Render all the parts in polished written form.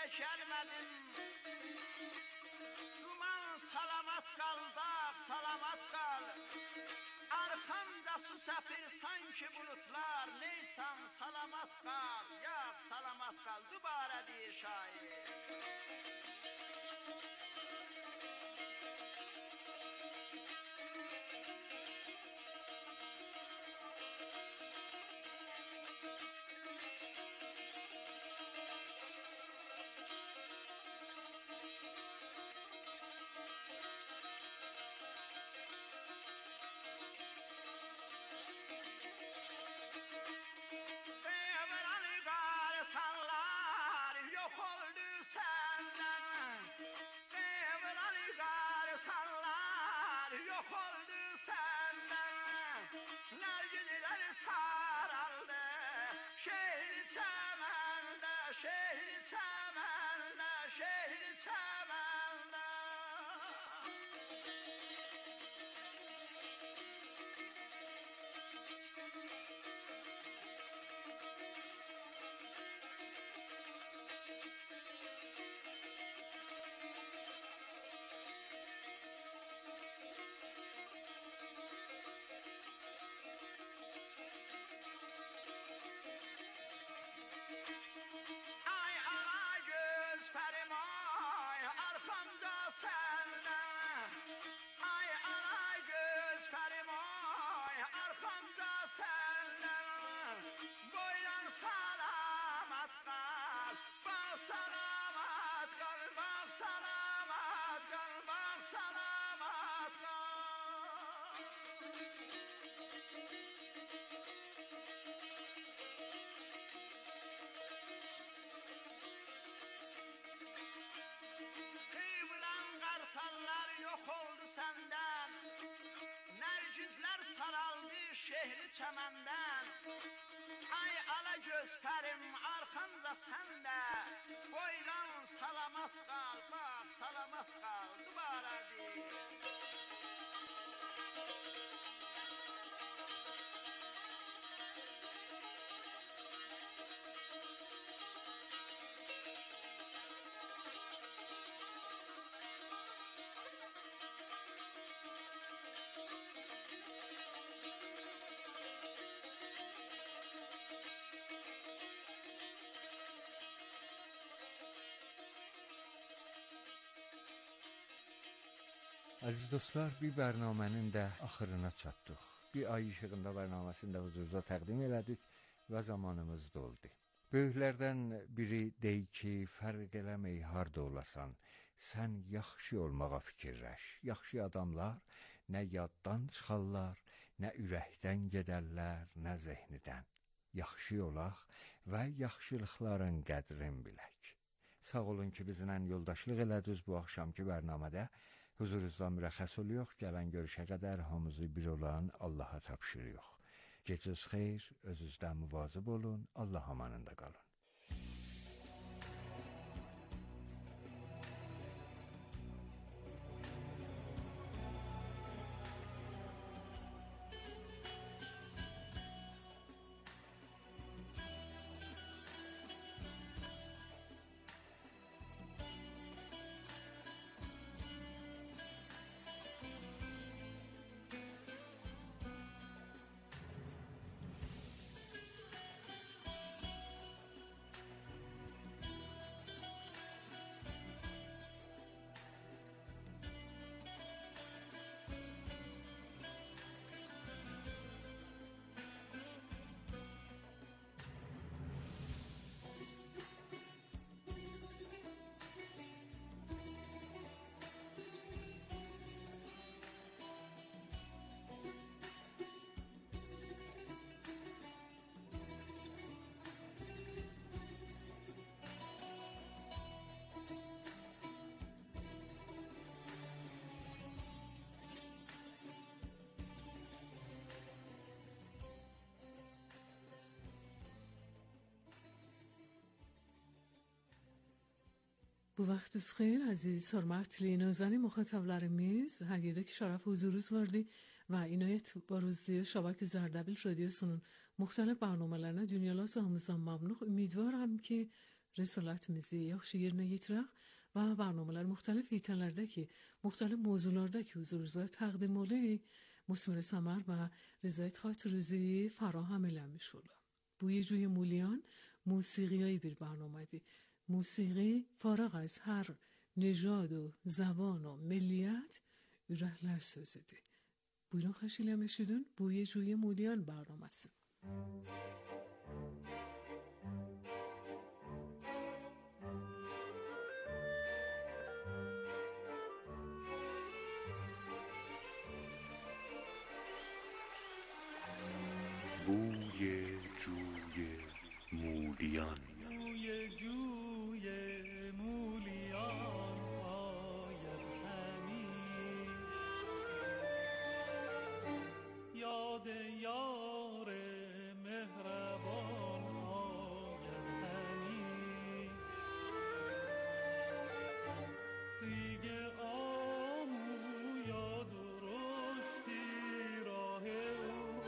gerek gelmedim. Duman salamat kal, dağ salamat kal. Arkamda su sepir sanki bulutlar. Neysen salamat kal, yak salamat kal. Dubara deyir şair. Saraldı şehir çemende, şehir çemende, şehir çemende. Yok oldu senden, nergizler saraldı şehri çemenden. Ay ala göz pərim arxanda səndə, boylan salamat qal, bax salamat qal, dubara deyir. Əziz dostlar, bir bərnamənin də axırına çatdıq. Bir ay işığında bərnaməsində huzurunuza təqdim elədik və zamanımız doldu. Böyüklərdən biri deyir ki, fərq eləmək harda olasan, sən yaxşı olmağa fikirləş. Yaxşı adamlar nə yaddan çıxarlar, nə ürəkdən gedərlər, nə zehnidən. Yaxşı olaq və yaxşılıqların qədrini bilək. Sağ olun ki, bizimlə yoldaşlıq elədiniz bu axşamki bərnamədə. Huzurunuzdan mürəxxəs oluyor. Gələn görüşə qədər hamımızı bir olan Allaha tapşırıyor. Gecəniz xeyir, özünüzdən müvazib olun, Allah amanında qalın. Bu vaxtınız xeyir əziz, hörmətli müxatablarımız. Hər yerdə ki şərəf huzurunuz vardı və inayət baruzlu Şabak Zərdabil radyosunun müxtəlif bərnamələrine dünyalar hamımızdan məmnun. Ümidvaram ki Risalet mizi yaxşı yerinə yetirək və proqramlar müxtəlif itənlərdəki, müxtəlif mövzulardakı huzurunuza təqdim olunur. Musmir Samar və Rızayət Xatirüzü fراهم eləmiş olur. Bu یه مولیان موسیقیایی bir برنامه‌دی. موسیقی فارغ از هر نژاد و زبان و ملیت ürəklər sözüdür. Buyurun xahiş eşidin. Bu یه مولیان برنامه‌si. بوی جوی مولیان، بوی جوی مولیان آید همی، یاد یار مهربان آید همی، ریگ آمو یا درشتی راه او،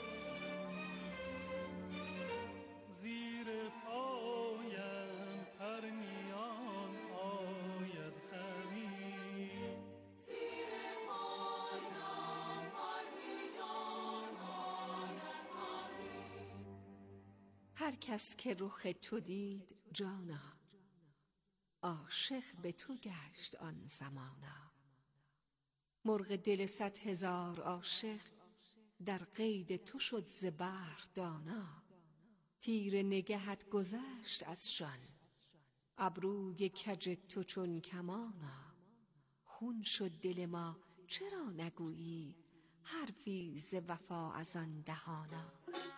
زیر پایم پرنیان آید همی، زیر پایم پرنیان آید همی. هر کس که رخ تو دید جانا، عاشق به تو گشت آن زمانا. مرغ دل 100,000 عاشق، در قید تو شد ز بحر دانا. تیر نگهت گذشت از شان، ابروی کج تو چون کمانا. خون شد دل ما چرا نگویی، حرفی ز وفا از آن دهانا.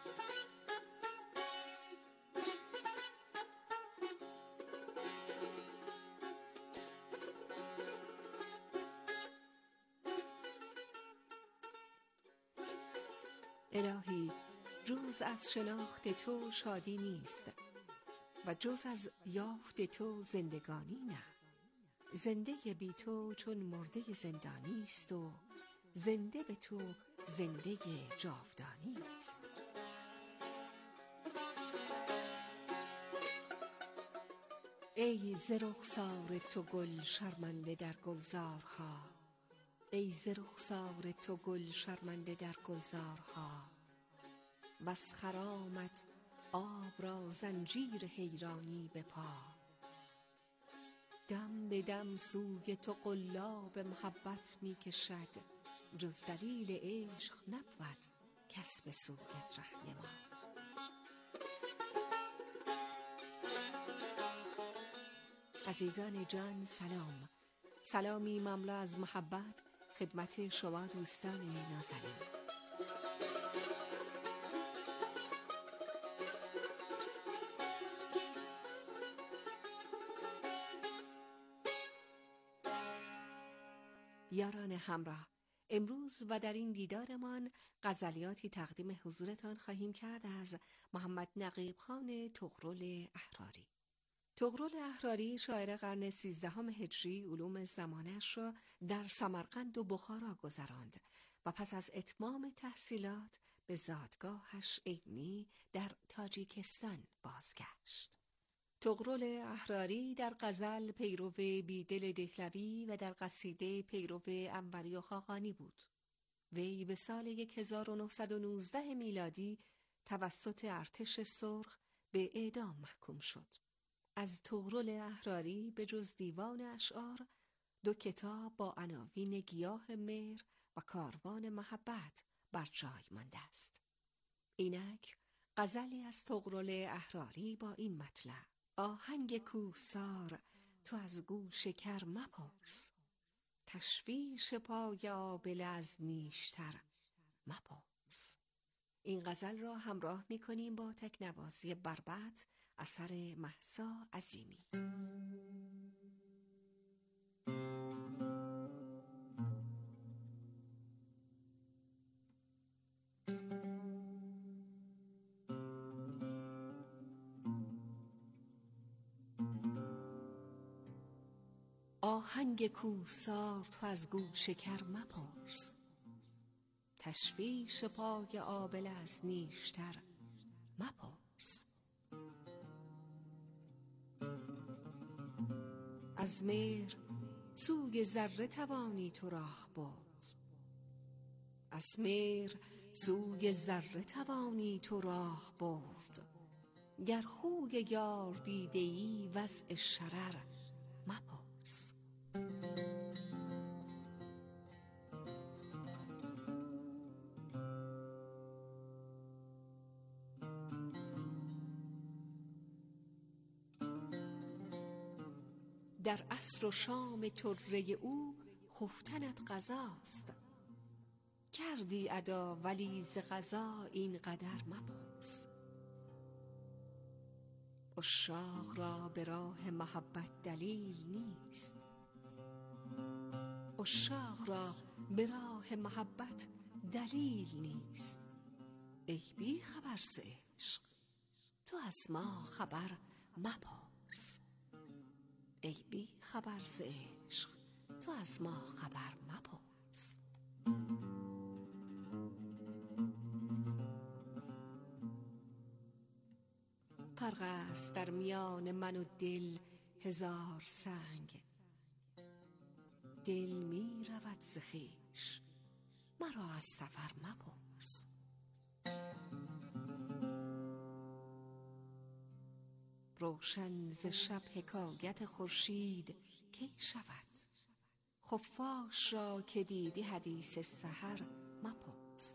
الهی جز از شناخت تو شادی نیست و جز از یافت تو زندگانی نه. زنده بی تو چون مرده زندانی است و زنده به تو زنده جاودانی است. ای ز رخسار تو گل شرمنده در گلزارها، ای ز رخسار تو گل شرمنده در گلزارها. بس خرامت آب را زنجیر حیرانی به پا. دم به دم سوی تو قلاب محبت می کشد، جز دلیل عشق نبود کس به سویت رهنما. عزیزان جان سلام، سلامی مملو از محبت خدمت شما دوستان نازنین. یاران همراه، امروز و در این دیدارمان غزلیاتی تقدیم حضورتان خواهیم کرد از محمد نقیب خان طغرل احراری. طغرل احراری شاعر قرن 13 هجری علوم زمانش را در سمرقند و بخارا گذراند و پس از اتمام تحصیلات به زادگاهش عینی در تاجیکستان بازگشت. طغرل احراری در غزل پیرو بیدل دهلوی و در قصیده پیرو انوری و خاقانی بود. وی به سال 1919 میلادی توسط ارتش سرخ به اعدام محکوم شد. از طغرل احراری به جز دیوان اشعار 2 کتاب با عناوین گیاه مهر و کاروان محبت بر جای مانده است. اینک غزلی از طغرل احراری با این مطلع: آهنگ کوهسار تو از گوش کر مپرس، تشویش پای آبله از نیشتر مپرس. این غزل را همراه می کنیم با تکنوازی بربط اثر مهسا عظیمی. آهنگ کوهسار تو از گوش کر مپرس، تشویش پای آبله از نیشتر مپرس. از مهر سوی ذره توانی تو راه برد. از مهر سوی ذره توانی تو راه برد. گر خوی یار دیده ای وضع شرر مپرس. در عصر و شام طره او خفتنت قضاست. کردی ادا ولی ز قضا این قدر مپرس. عشاق را به راه محبت دلیل نیست. عشاق را به راه محبت دلیل نیست. ای بی خبر ز عشق تو از ما خبر مپرس. ای بی خبر ز عشق تو از ما خبر مپرس. فرق است در میان من و دل هزار سنگ. دل می رود ز خویش مرا از سفر مپرس. روشن ز شب حکایت خورشید کی شود؟ خفاش را که دیدی حدیث سحر مپرس.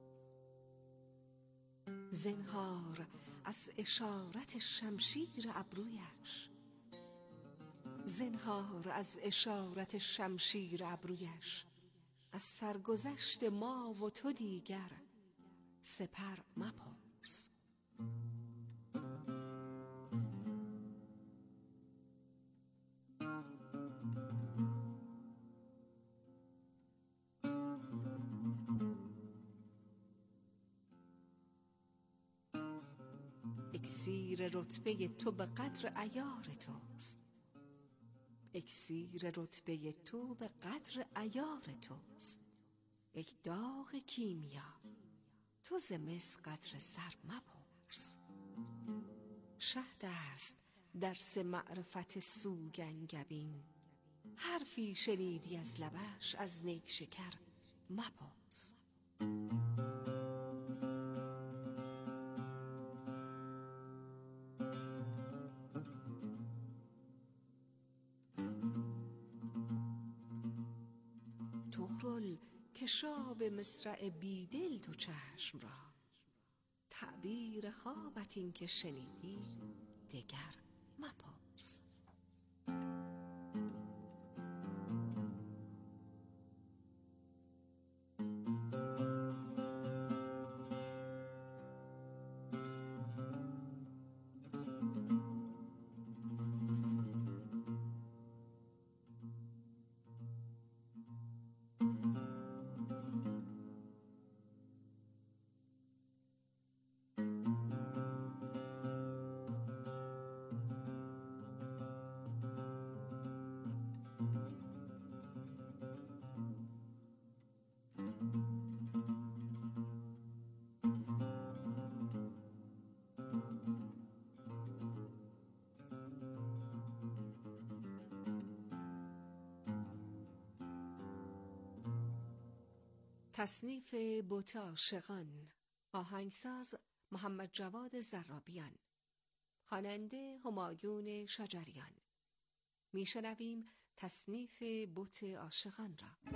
زنهار از اشارت شمشیر ابرویش. زنهار از اشارت شمشیر ابرویش. از سرگذشت ما و تو دیگر سپر مپرس. اکسیر رتبه تو به قدر عیار توست. اکسیر رتبه تو به قدر عیار توست. ای داغ کیمیا تو ز مس قدر سر مپرس. شهد است درس معرفت سوگندگبین. حرفی شنیدی از لبش از نیشکر مپرس. طغرل که شاب مصرع بیدل تو چشم را. تعبیر خوابت این که شنیدی دگر مپرس. تصنیف بت عاشقان. آهنگساز محمد جواد زرابیان. خواننده همایون شجریان. میشنویم تصنیف بت عاشقان را.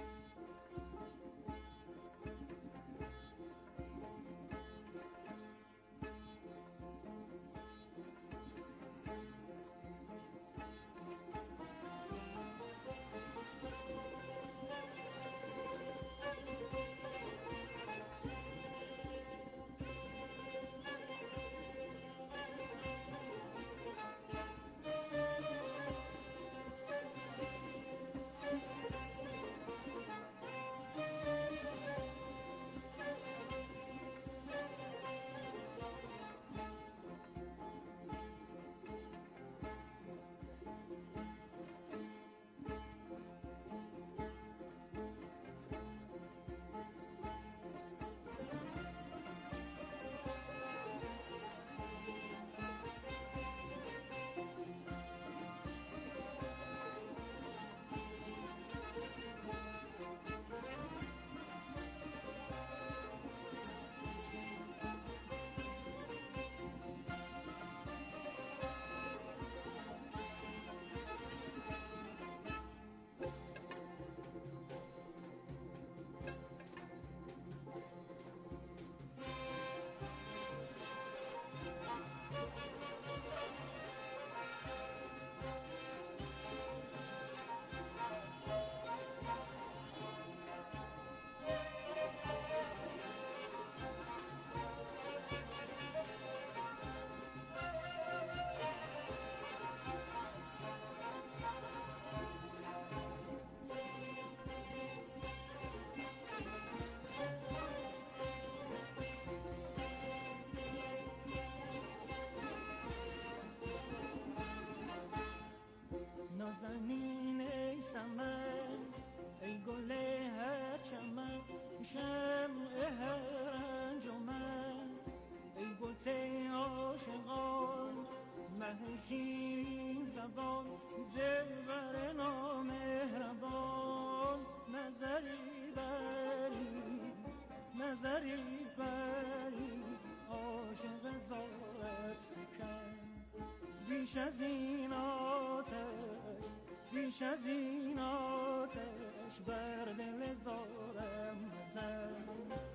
شیرین زبان دلبر نامهربان نظری بری عاشق زارت فکن بیش از این آتش بر دل زارم بزن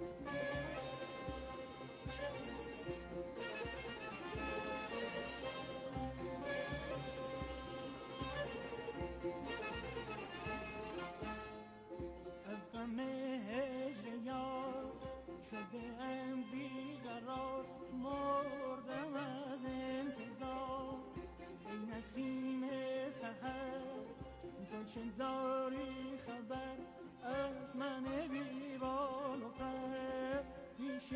از غم هجر یار شده ام بیقرار مردم از انتظار ای نسیم سحر تو چه داری خبر از من بیبال و پر پیش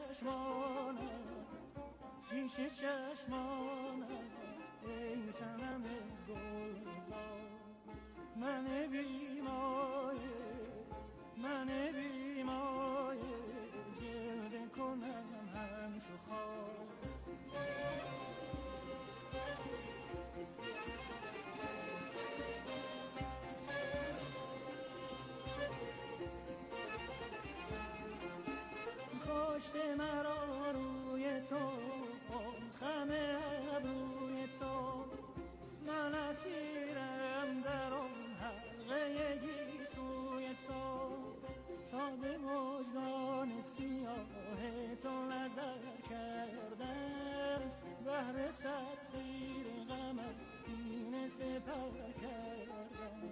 چشمانت ای صنم گلزار من بیمایه جلوه کنم همچو خار کاشته مرا روی تو خم ابروی تو من اسیرم در آن حلقه گیسوی تو تا به مژگان سیاه تو نظر کردم بهر ستیر غمت سینه سپر کردم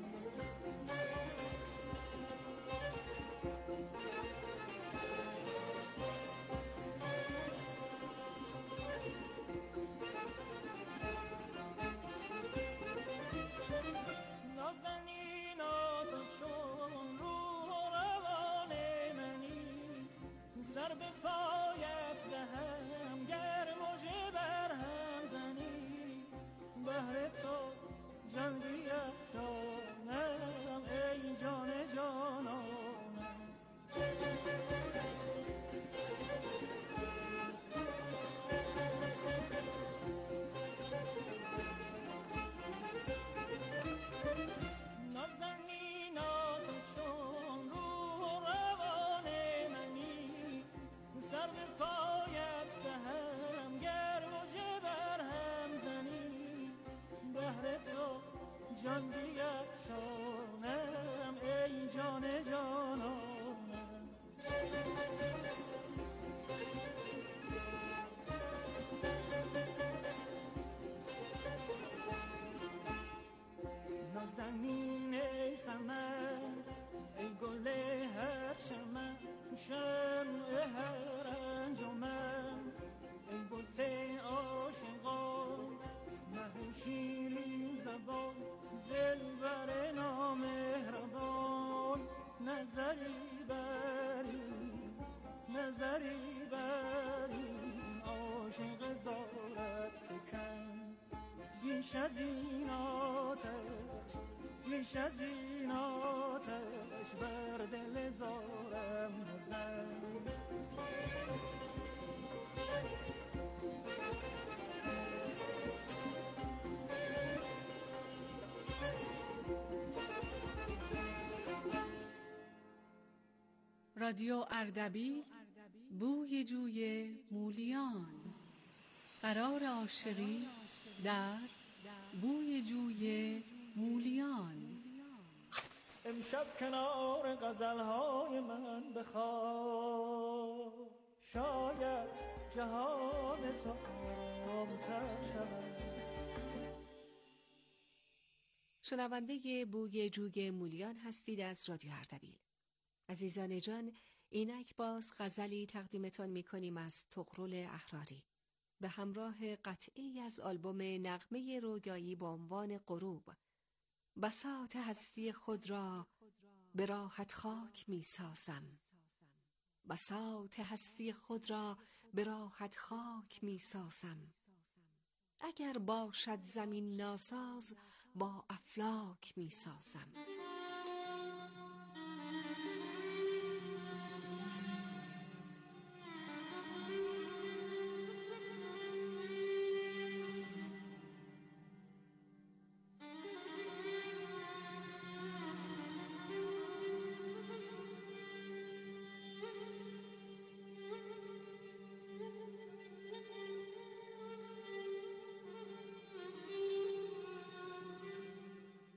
سر به پایت دهم گر مژه بر هم زنی بهر تو جان بیفشانم ای جان جانانم نازنینا تو چون روح و روان منی سر به پایت دهم گر مژه بر هم زنی بهر تو جان بیفشانم ای جان جانانم نازنین ای سمن ای گل هر چمن شمع هر انجمن ای بت عاشقان مه شیرین زبان دلبر نامهربان نظری بری عاشق زارت فکن بیش از این آتش بر دل زارم بزن رادیو اردبیل بوی جوی مولیان قرار عاشقی در بوی جوی مولیان امشب کنار غزلهای من بخواب شاید جهان تو آبتر شود. شنونده بوی جوی مولیان هستید از رادیو اردبیل. عزیزان جان، اینک باز غزلی تقدیمتان می‌کنیم از طغرل احراری به همراه قطعی از آلبوم نغمه رویایی با عنوان غروب. بساط هستی خود را به راحت خاک می‌سازم، بساط هستی خود را به راحت خاک می‌سازم. اگر باشد زمین ناساز با افلاک می‌سازم.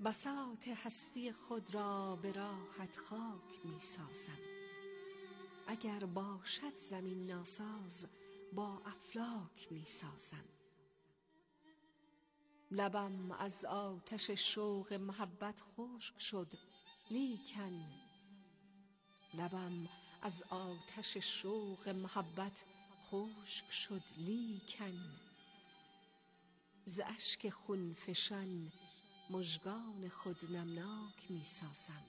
بساط هستی خود را به راحت خاک می سازم. اگر باشد زمین ناساز با افلاک می سازم. لبم از آتش شوق محبت خشک شد لیکن لبم از آتش شوق محبت خشک شد لیکن ز اشک خونفشان مژگان خود نمناک می سازم.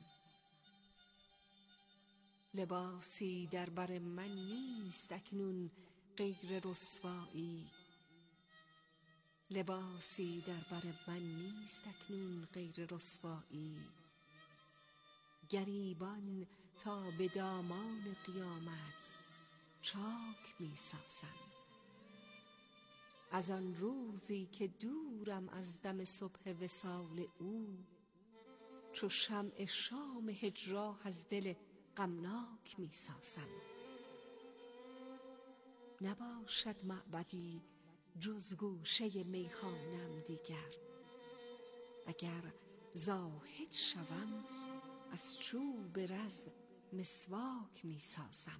لباسی در بر من نیست اکنون غیر رسوایی. لباسی در بر من نیست اکنون غیر رسوایی. گریبان تا به دامان قیامت چاک می سازم. از آن روزی که دورم از دم صبح وصال او، چو شمع شام هجران از دل غمناک می سازم. نباشد معبدی جز گوشه میخانم دیگر. اگر زاهد شوم از چوب رز مسواک می سازم.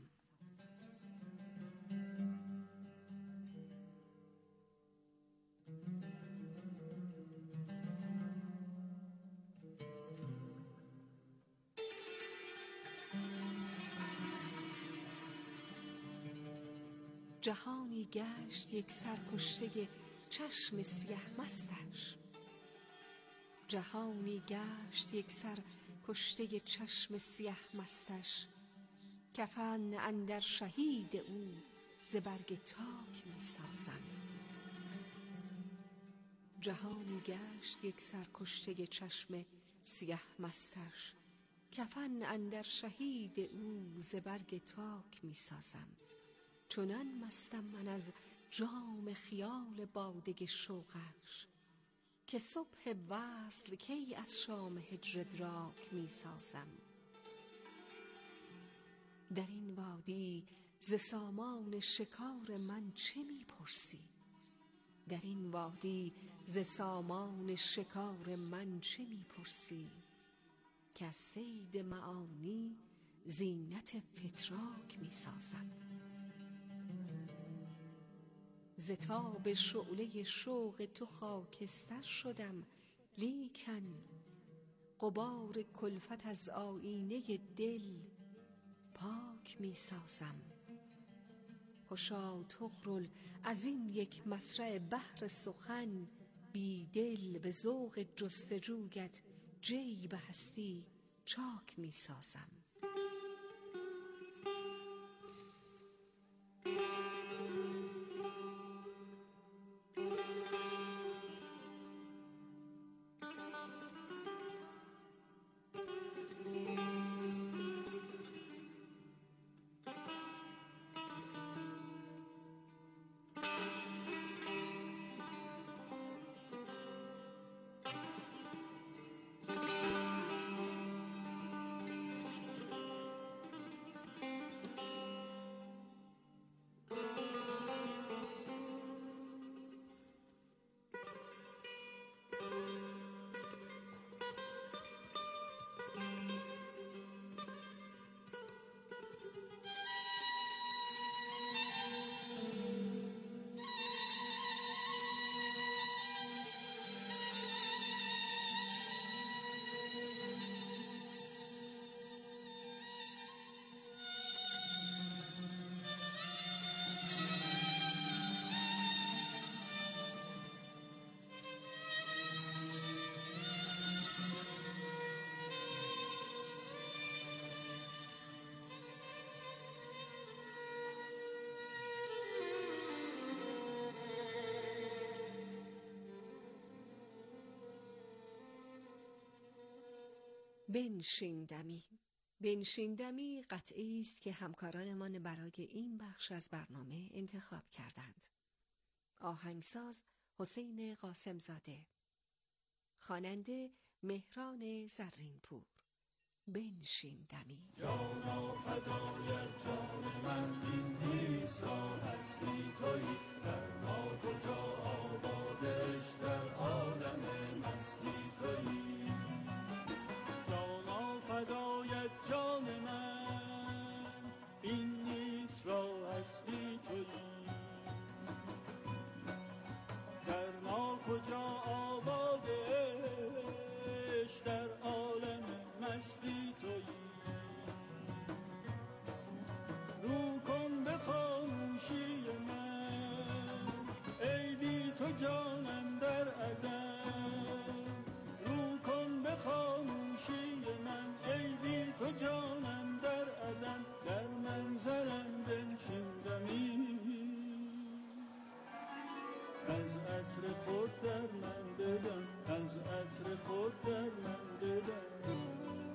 جهانی گشت یک سرکشته چشم سیه مستش. جهانی گشت یک سرکشته چشم سیه مستش. کفن اندر شهید او ز برگ تاک می سازم. جهانی گشت یک سرکشته چشم سیه مستش. کفن اندر شهید او ز برگ تاک می سازم. چنان مستم من از جام خیال باده شوقش که صبح وصل کی از شام هجر ادراک می سازم. در این وادی ز سامان شکار من چه می پرسی؟ در این وادی ز سامان شکار من چه می پرسی؟ که از صید معانی زینت فتراک می سازم. ز تاب شعله شوق تو خاکستر شدم لیکن غبار کلفت از آیینه دل پاک می سازم. خوشا طغرل از این یک مصرع بحر سخن بی دل به ذوق جستجویت جیب هستی چاک می سازم. بنشین دمی قطعی است که همکارانمان برای این بخش از برنامه انتخاب کردند. آهنگساز حسین قاسمزاده، خواننده مهران زرینپور. بنشین دمی. جانا فدای جان من این عیسی هستی تویی، در ما کجا آبادش در عالم مستی تویی. از عطر خود در من بدم، از عطر خود در من بدم.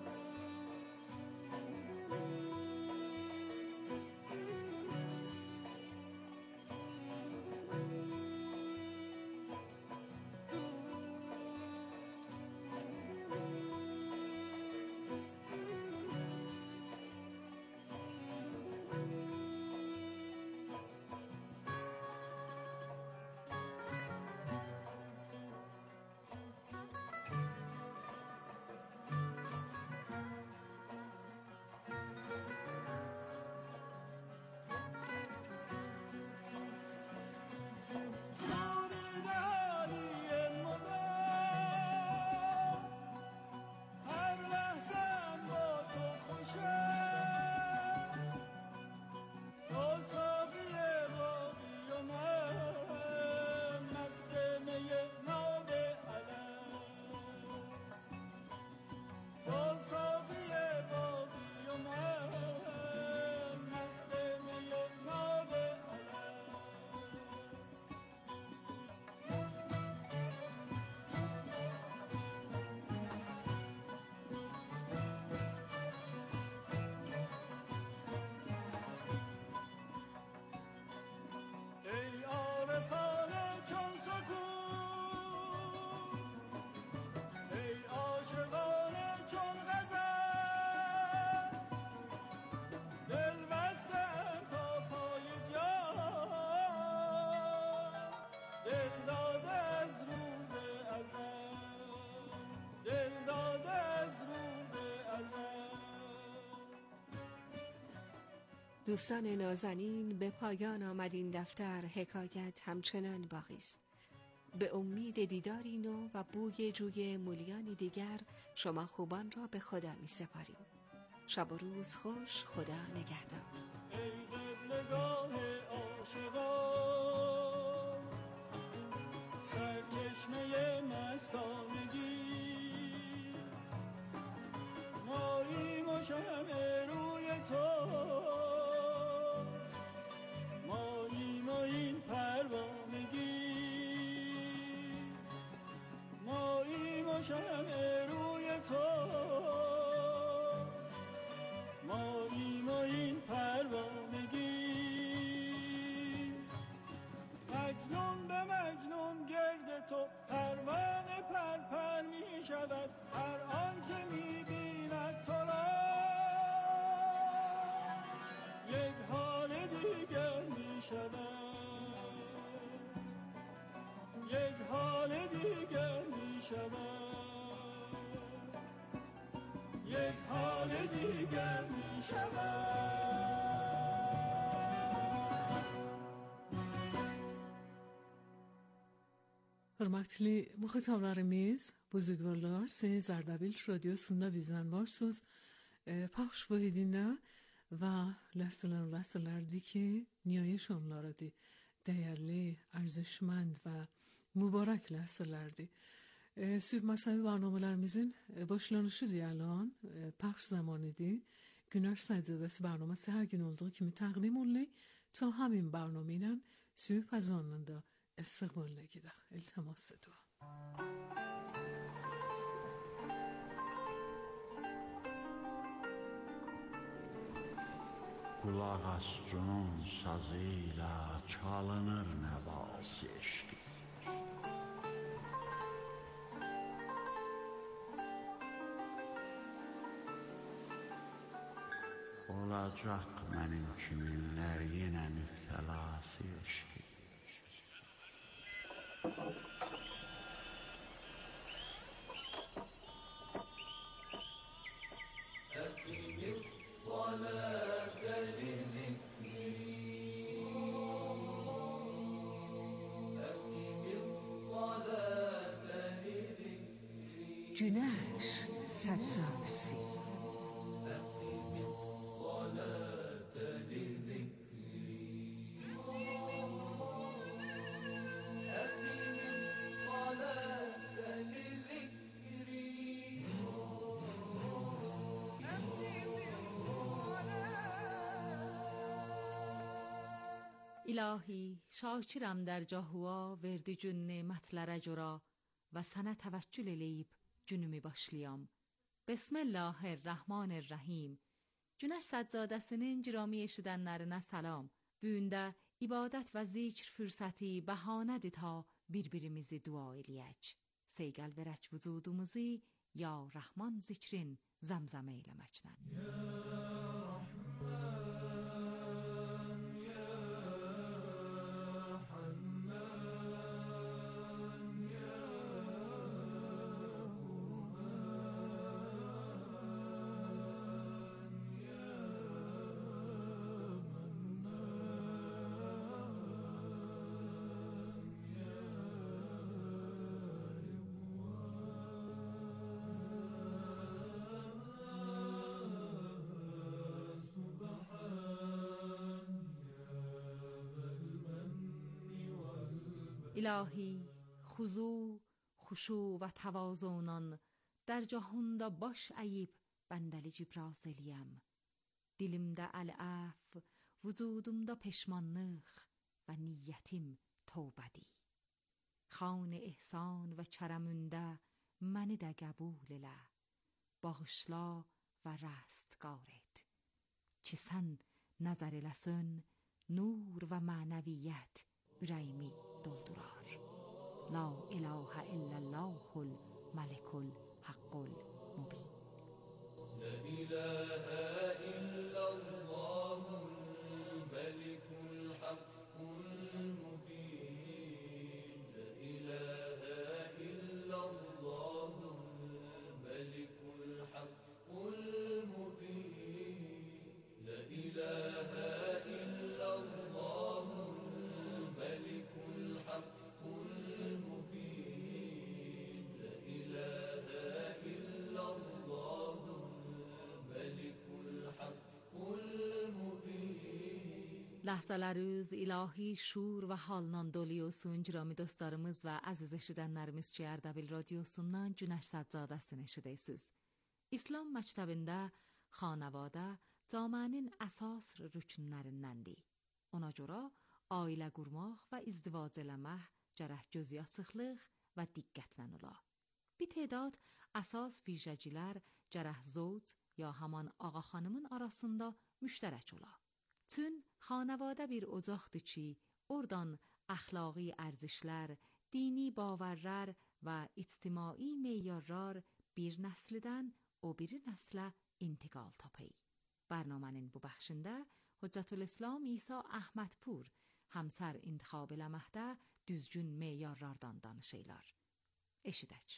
دوستان نازنین، به پایان آمد این دفتر. حکایت همچنان باقی است. به امید دیداری نو و بوی جوی مولیانی دیگر شما خوبان را به خدا می سپاریم. شب و روز خوش. خدا نگهدار. ای قبلگاه عاشقان، سرچشمه مستانگی، ماییم و شمع روی تو، ماییم و این پروانگی، ماییم و شمع روی تو، ماییم و این پروانگی. مجنون به مجنون گرد تو پروانه پر می شود، هر آن که می بیند تو را یک حال دیگر می شود، یک حال دیگر می شود، یک حال دیگر می شود. Hörmətli muxatablarımız, buzurgvarlar, Sayın Zərdabil Radiosunda bizdən varsınız. Pəxş vahidinə və ləhsələrdir ki, niyayəş onlarıdır. Dəyərli, ərzişmənd və mübarək ləhsələrdir. Sübh məsəvi برنامələrimizin başlanışıdır الان. Pəxş zamanıdır. Günəş Səcadəsi برنامesi hər gün olduğu kimi təqdim olunur. Ta həmin برنامه ilə sübh azanında استقبال نگیدم. التماس دعا. Qulaq as cunun sazıyla çalınır nəvaz eşqi. Olacaq mənim kiminlər yenə müftəlası eşqi. Güneş Səcadəsi. İlahi, şakirəm dərgahıva verdi gün nemətlərə görə və sənə təvəkkül eləyib günümü başlayam. Bismillahirrahmanirrahim. Günəş Səccadəsinin girami eşidənlərinə salam. Bu gündə ibadət və zikr fürsəti bəhanədir ta bir-birimizi dua eləyək. Seygal verək vücudumuzu ya Rahman zikrin zəmzəmə eləməklə. İlahi, xuzu, xuşu və təvazunun در جهاندا باش عیب بندلی جبرازلیم. Dilimdə əl-əf, vücudumda peşmanlıq və niyyətim tövbədir. Xan-ı ehsan və kərəmündə məni də qəbul elə. Bağışla və rəstqar et. Ki sən nəzər eləsən, nur və mənəviyyət ürəyimi doldurar. La ilahə illallahul məlikul haqqul mubin. لا إله إلا الله الملك الحق المبين. لا إله إلا الله الملك الحق المبين. لا إله إلا الله الملك الحق المبين. لا إله إلا الله Ləhzələrimiz ilahi şur və halnan dolu olsun. Girami dostlarımız və əziz eşidənlərimiz ki, Ərdəbil radiosundan Günəş Səccadəsini eşidirsiniz. İslam məktəbində xanəvadə camiənin əsas rükünlərindəndir. Ona görə ailə qurmaq və izdivac eləmək gərək gözyaçıqlıq və diqqətlə ola. Bir tədad əsas vijəcilər gərək zövc ya haman ağa xanımın arasında müştərək ola. Çün xanəvadə bir ocaqdır ki, oradan əxlaqi ərzişlər, dini bavarlar və ictimai meyarlar bir nəslidən o biri nəslə intiqal tapır. Bərnamənin bu bəxşində Hüccətülislam İsa Əhmədpur həmsər intiqab eləməkdə düzgün meyarlardan danışırlar. Eşidək.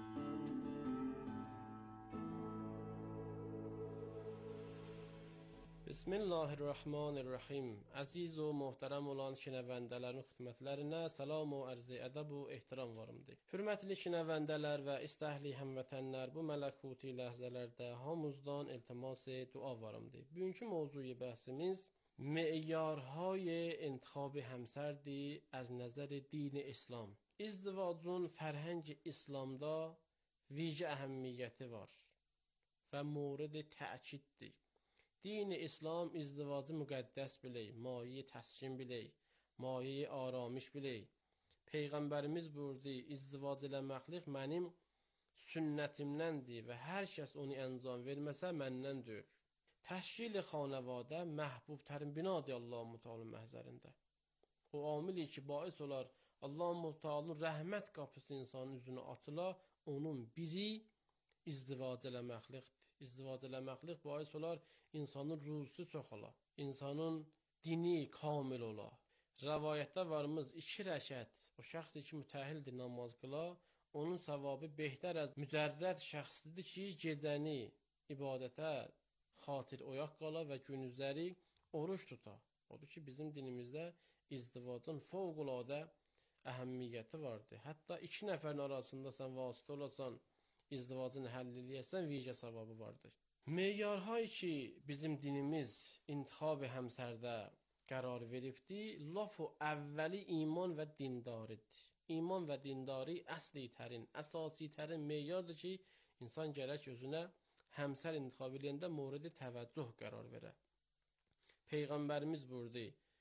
Bismillahirrahmanirrahim. Əziz və möhtərəm olan şinəvəndələrin xidmətlərinə salam və ərz-i ədəb və ehtiram varımdır. Hürmətli şinəvəndələr və istəhli həmvətənlər, bu mələkuti ləhzələrdə hamımızdan iltimas-ı dua varımdır. Bugünkü mövzuyu bəhsimiz meyarhay intixab həmsərdir az nəzər din İslam. İzdivacun fərhəng İslamda vicə əhəmmiyyəti var və mورد təkiddir. Din-i İslam izdivacı müqəddəs bilək, maye təskin bilək, maye aramış bilək. Peyğəmbərimiz buyurdu, izdivac eləməklik mənim sünnətimdəndir və hər kəs onu əncam verməsə məndəndir. Təşkil-i xanəvadə məhbubtərin binadır Allah-u Teala məhzərində. O amili ki, bais olar Allah-u Teala'nın rəhmət qapısı insanın üzünə açıla, onun biri izdivac eləməklikdir. İzdivac eləməklik bais olar insanın ruzusu çoxala, insanın dini kamil ola. Rəvayətdə varımız 2 rəkət, o şəxs ki mütəhhildir namaz qıla, onun savabı behtər az mücərrəd şəxslidir ki, gecəni ibadətə xatir oyaq qala və gündüzləri oruç tuta. Odur ki, bizim dinimizdə izdivacın fövqəladə əhəmmiyyəti vardır. Hətta 2 nəfərin arasında sən vasitə olasan, izdivacını həll eləyəsən, vicə savabı vardır. Meyarhay ki, bizim dinimiz intixab həmsərdə qərar veribdir, laf o əvvəli iman və dindaridir. İman və dindari əsli tərin, əsasi tərin meyardır ki, insan gərək özünə həmsər intixab eləyəndə mورد təvəccüh qərar verə. Peyğəmbərimiz buyurdu,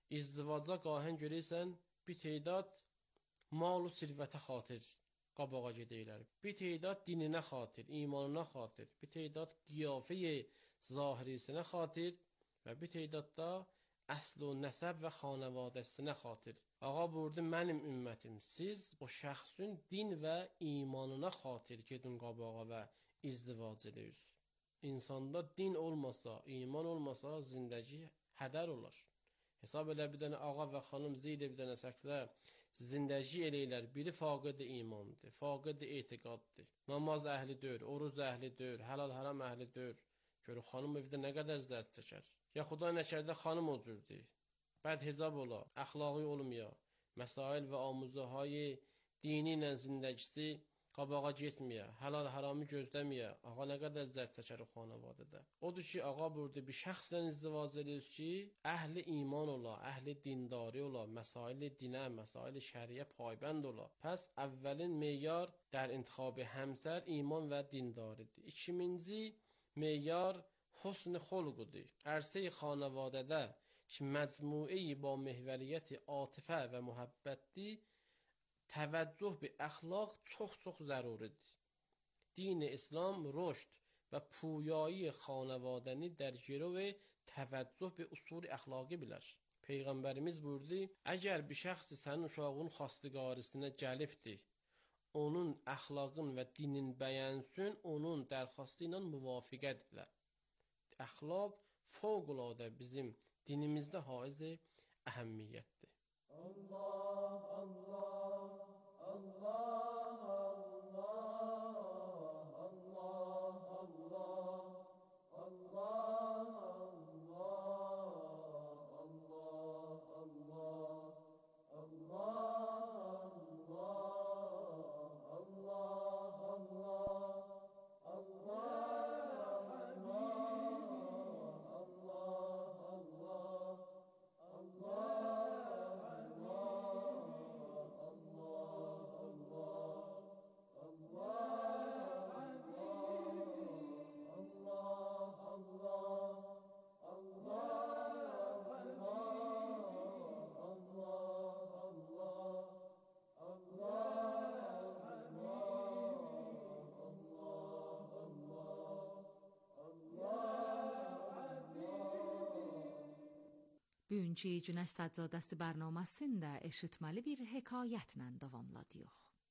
İzdivaca qahən görürsən, bir teydad mal-u sirvətə xatir qabağa gedəylər. Bir teydad dininə xatir, imanına xatir, bir teydad qiyafə-i zahirisinə xatir və bir teydad da əsl-u nəsəb və xanavadəsinə xatir. Ağa buyurdu, mənim ümmətim, siz o şəxsin din və imanına xatir gedin qabağa və izdivac edəyiz. İnsanda din olmasa, iman olmasa, zindəci hədər olar. Hesab elə bir dənə ağa və xanım zeydə bir dənə səklə zindəci eləylər. Biri faqid imandır, faqid etiqaddır. Namaz əhli deyil, oruz əhli deyil, həlal haram əhli deyil. Görür, xanım evdə nə qədər zərd çəkər. Ya xuda nəkərdə xanım o cürdür. Bəd hicab ola, əxlaqi olmaya, məsail və amuzəhay dini ilə zindəgisi qabağa getməyə, həlal haramı gözləməyə, ağa nə qədər zərd çəkər o xanavadədə. Odur ki, ağa burada bir şəxslə izdivac edirik ki, əhli iman ola, əhli dindari ola, məsail dinə, məsail şəriyə paybənd ola. Pəs əvvəlin meyar در انتخاب həmsər iman və dindaridir. İkinci meyar husn xulqudur. Ərsə-i xanavadədə ki, məcmui با محوریت عاطفه və muhabbətdir, təvəccüh bi əxlaq çox zəruridir. Din İslam rüşd və puyایی xanavadəni در گرو təvəccüh bi usul əxlaqi bilər. Peyğəmbərimiz buyurdu, əgər bir şəxs sənin uşağın xastiqarısına gəlibdir, onun əxlaqın və dinin bəyənsin, onun dərxastı ilə müvafiqət elə. Əxlaq fövqəladə bizim dinimizdə haiz əhəmmiyyətdir. Allah, Allah, Allah, Allah, Bugünkü Günəş Səccadəsi bərnaməsində eşitməli bir hekayətlə davamladıq.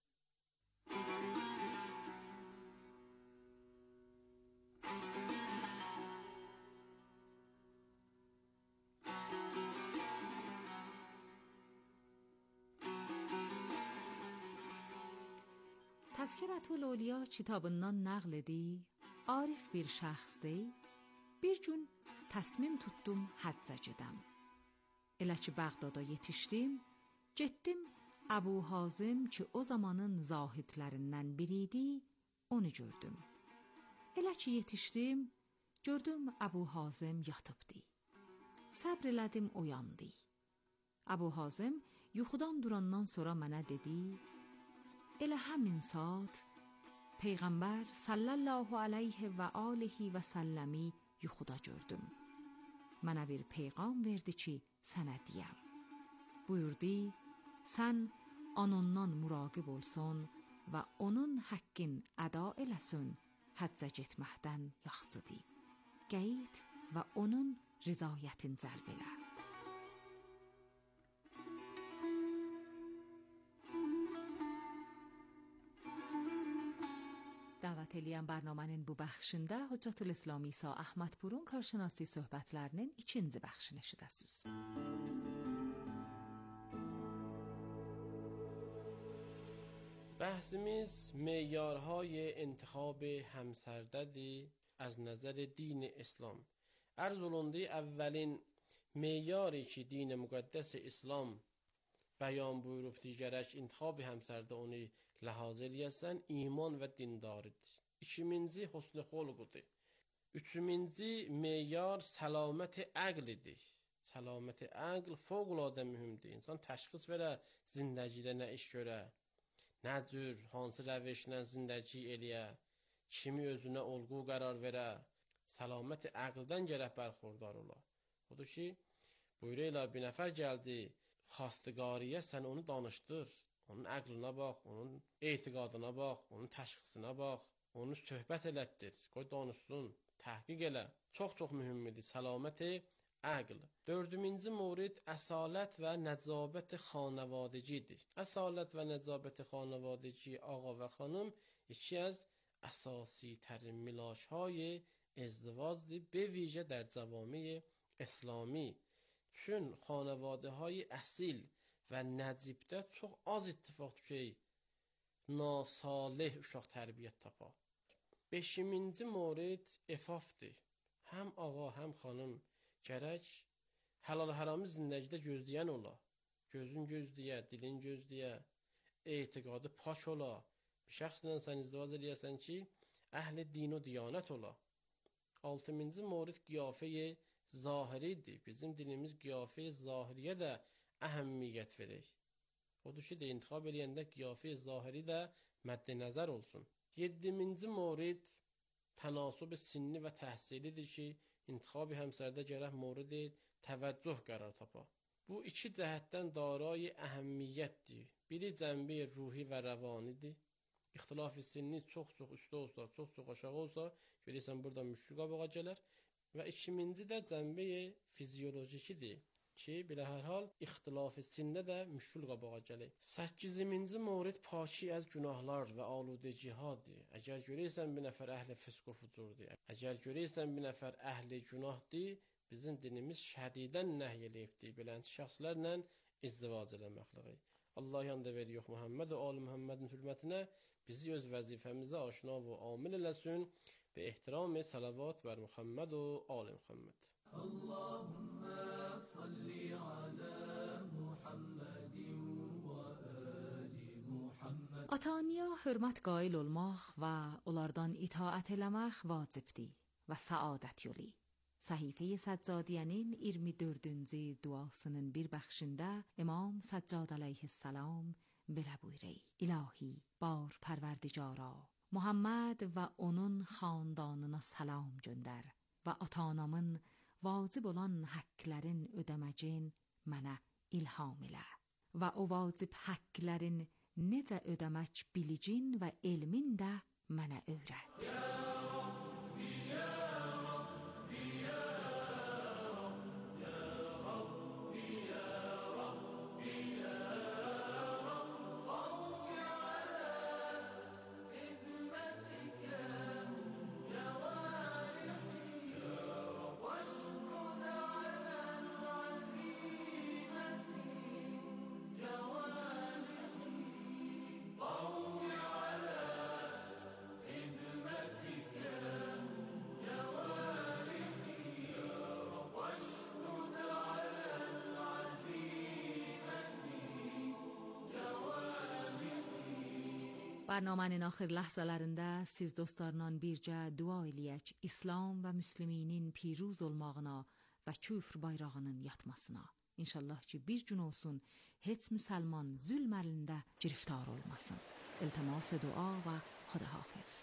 Təzkirətül-Əvliya kitabından nəql edir, arif bir şəxsdir, bir gün təsmim tutdum həccə gedəm. Elə ki Bağdada yetişdim, getdim Əbu Hazim ki o zamanın zahidlərindən biriydi, onu gördüm. Elə ki yetişdim, gördüm Əbu Hazim yatıbdı. Səbr elədim, oyandı. Əbu Hazim yuxudan durandan sonra mənə dedi, elə həmin saat Peyğəmbər sallallahu aleyhi və alihi və səlləmi yuxuda gördüm. Mənə bir peyğam verdi ki, sənə deyəm. Buyurdu, sən anondan muraqib olsun və onun həqqin əda eləsin, həccə getməkdən yaxçıdır. Qeyd və onun rizayətin cəlb elə. Dəvət eləyən bərnamənin bu bəxşində Hüccətül-İslam İsa Əhmədpurun karşınası söhbətlərinin ikinci bəxşini eşidəsiniz. Bəhsimiz meyarهای انتخاب همسردədir از نظر دین اسلام. Ərz olundu əvvəlin meyarı ki din müqəddəs İslam bəyan buyurubdur, gərək intixab həmsərdə onu ləhaz eləyəsən, iman və dindaridir. İkinci husn xulqudur. Üçüncü meyar səlamət əqlidir. Səlamət əql fövqəladə mühümdür. İnsan təşxis verə zindəgidə nə iş görə, nə cür, hansı rəvişlə zindəgi eləyə, kimi özünə olğu qərar verə, səlamət əqldən gərək bərxurdar ola. Odur ki, Buyuruyor ilə bir nəfər gəldi, xastiqariyə sən onu danışdır. Onun əqlına bax, onun etiqadına bax, onun təşxisine bax, onu söhbət elətdir, qoy danışsın, təhqiq elə. Çox mühümdir səlaməti əql. Dördüncü mورد əsalət və nəcabət xanavadəcidir. Əsalət və nəcabət xanavadəci ağa və xanım iki az əsasi tərin milaşهای ازدواجdir به ویژه در جوامع اسلامی. چون خانواده های اصیل و نجیبdə çox az ittifaq düşür nasalih uşaq tərbiyyət tapa. Beşinci mورد efafdır. Həm ağa, həm xanım gərək halal haramı zindəgidə gözləyən ola. Gözün gözləyə, dilin gözləyə, etiqadı pak ola. Bir şəxslə sən izdivac eləyəsən ki, əhl-i din و diyanət ola. Altıncı mورد qiyafə-i zahiridir. Bizim dinimiz qiyafə-i zahiriyə də əhəmiyyət verir. Odur ki, intixab eləyəndə qiyafə-i zahiri də məddi nəzər olsun. Yeddinci mورد tənasub sinni və təhsilidir ki, intixab həmsərdə gərək mورد təvəccüh qərar tapa. Bu iki cəhətdən daray əhəmiyyətdir. Biri cənbi ruhi və rəvanidir. İxtilaf-ı sinni çox üstə olsa, çox aşağı olsa, görürsən burada müşkül qabağa gələr. Və ikinci də cənbi fizyolojikidir ki, belə hər hal ixtilaf-ı sində də müşkül qabağa gəlir. 8-ci mورد paki az günahlar və aludecihadır. Əgər görürsən bir nəfər əhli fısq və fucurdur, əgər görürsən bir nəfər əhli günahdır, bizim dinimiz şədidən nəhy eləyibdir. Belənçi şəxslərlə izdivac eləməkliyi. Allah yanında veriyor Muhammed və Ali Muhammedin hürmətinə bizi öz vəzifəmizə aşina və amil eləsin və ehtiram-ı salavat bər Muhammed və Ali Muhammed. Allahümme salli ala Muhammedin və ali Muhammed. Ata-anaya hörmət qail olmaq və onlardan itaət eləmək vacibdir və səadət yolu. Səhifə Səccadiyənin 24-cü duasının bir bəxşində İmam Səccad əleyhissalam belə buyurur: İlahi, bar pərverdigara, Muhammed və onun xandanına salam göndər və ata-anamın vacib olan həqqlərin ödəməcin mənə ilham elə və o vacib həqqlərin necə ödəmək bilicin və elmin də mənə öyrət. Bərnamənin axır ləhzələrində siz dostlarla bircə dua eləyək İslam və müsliminin piruz olmağına və küfr bayrağının yatmasına. İnşallah ki bir gün olsun heç müsəlman zülm əlində giriftar olmasın. İltimas dua və xudahafız.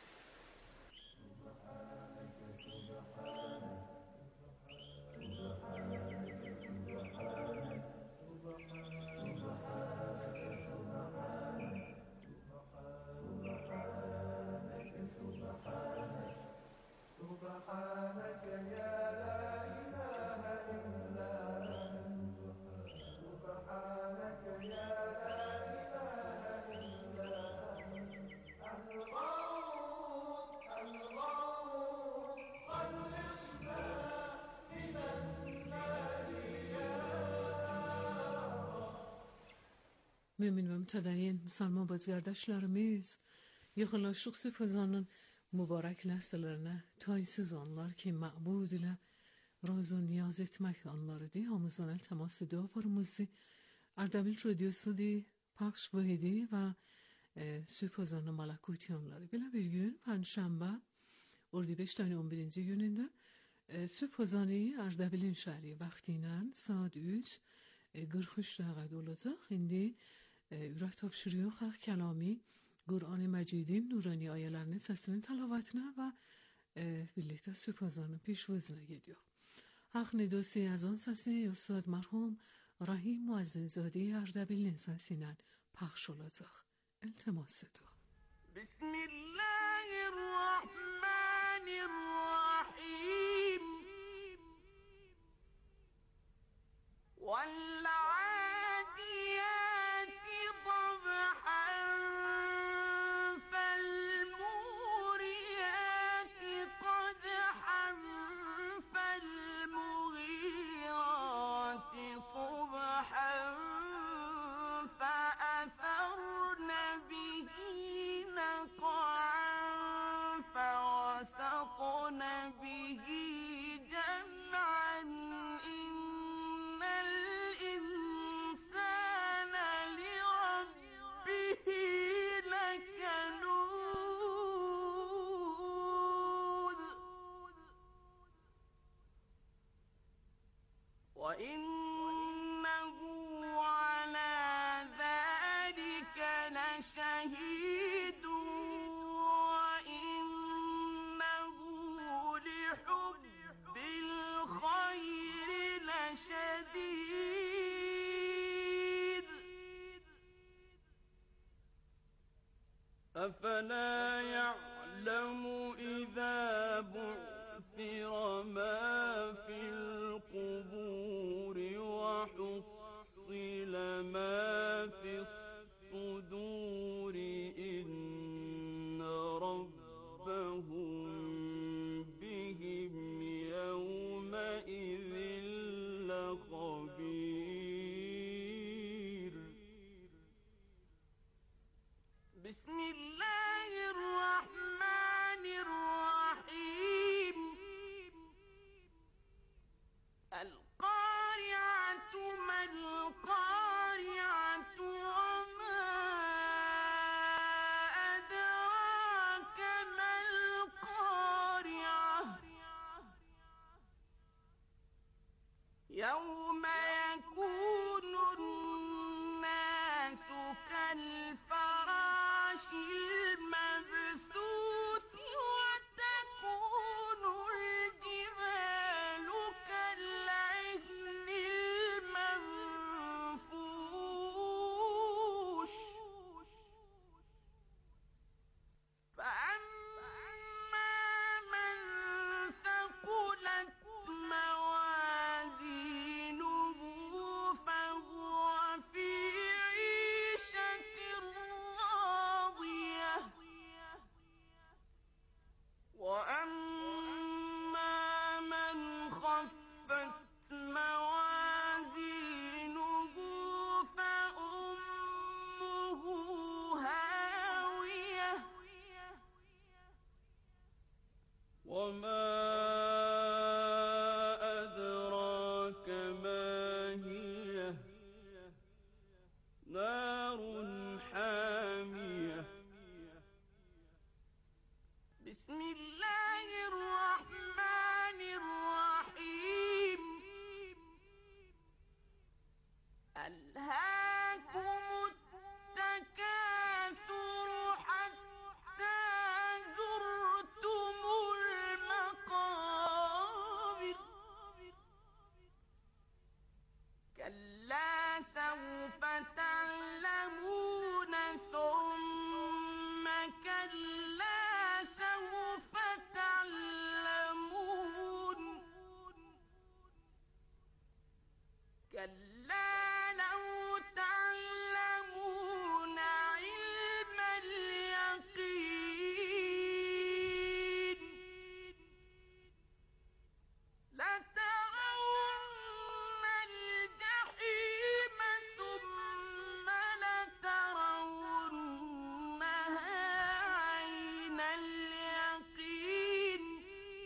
Mümin və mütədəyin müsəlman bacıqardaşlarımız, yaxınlaşdıq sübhəzanın mübarək ləhzələrinə, taysız anlar ki, məbud ilə raz و niyaz etmək anlarıdır. Hamızdan iltimas dua varımızı Ardabil Radyosu'da pəxş vahidi və sübhəzanın malakuti anları. Belə bir gün, Panşənbə, Ordibehşt ayının 11-ci günündə sübhəzanı Ardabilin şəhəri vaxtı ilə saat 3:43 dəqiqədə olacaq. İndi ürək tapşırıyor Xalq Kəlami Qur'an-ı Məcidin nurani ayələrinin səsinin təlavatına və birlikdə sübhəzanın pişvazına gediyor. حق ندوسی از آن سسی استاد مرحوم رحیم معززادی اردبیل نساسینن پخش لازاق التماس دو. بسم الله الرحمن الرحیم والعادیات ضبحا فالموریات قدحا فالمغیرات صبحا فأثرن به نقعا فوسطن به جمعا إن الإنسان لربه لكنود وإنه على ذلك لشهيد وإنه لحب الخير لشديد أفلا يعلم إذا بعثر ما في القبور وحصل ما في الصدور إن ربهم بهم يومئذ لخبير بسم الله الرحمن الرحيم القارعة ما القارعة وما أدراك ما القارعة يوم يكون الناس كالفراش المبثوث وتكون الجبال كالعهن المنفوش فأما من ثقلت موازينه فهو في عيشة راضية وأما من خفت موازينه فأمه هاوية وما أدراك ما هي نار حامية بسم الله الرحمن الرحيم ألهاكم التكاثر حتى زرتم المقابر كلا سوف تعلمون ثم كلا سوف تعلمون كلا لو تعلمون علم اليقين لترون الجحيم ثم لترونها عين اليقين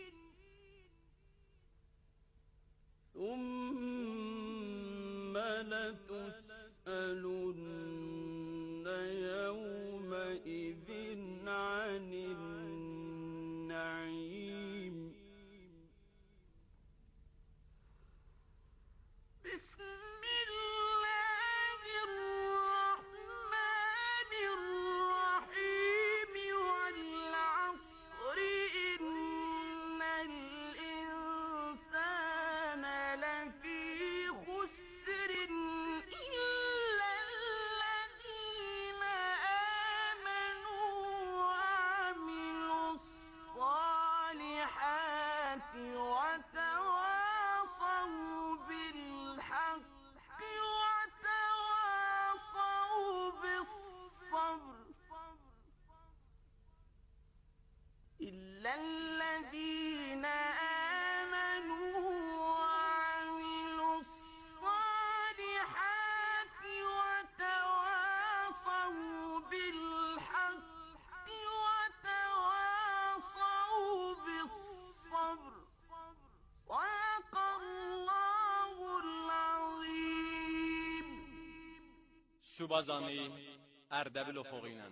ثم لتسألن يومئذ عن النعيم بسم الله الرحمن الرحيم والعصر إن الإنسان على الذين آمنوا وعملوا الصالحات وتواصوا بالحق وتواصوا بالصبر صدق الله العظيم. Subazani Erdebil oxuğuyla.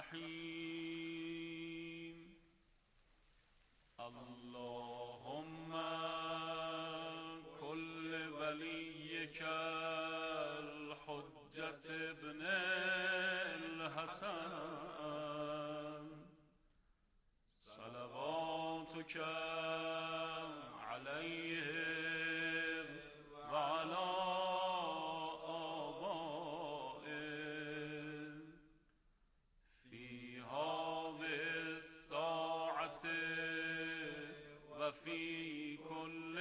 الجحيم اللهم كل وليك الحجة ابن الحسن صلواتك عليه وعلى آبائه في هذه الساعة وفي كل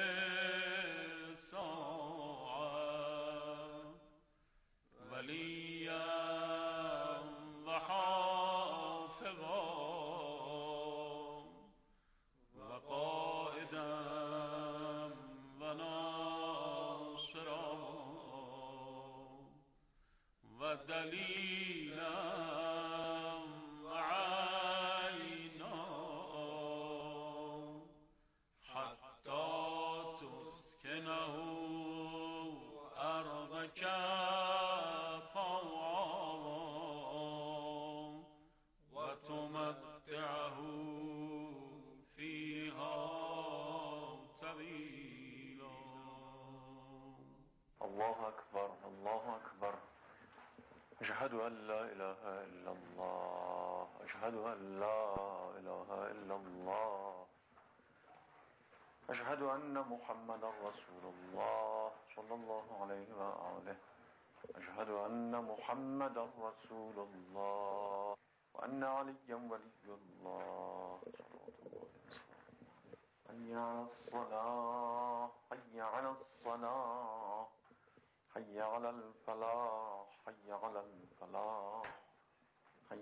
ساعة وليا وحافظا وقائدا وناصرا ودليلا وعينا حتى تسكنه أرضك طوعا وتمتعه فيها طويلا. الله أكبر الله أكبر أشهد أن لا إله إلا الله أشهد أن لا إله إلا الله أشهد أن محمد رسول الله صلى الله عليه وآله أشهد أن محمد رسول الله وأن عليا ولي الله صلوات الله وسلامه. حي على الصلاة حي على الصلاة حي على الفلاح حي على الفلاح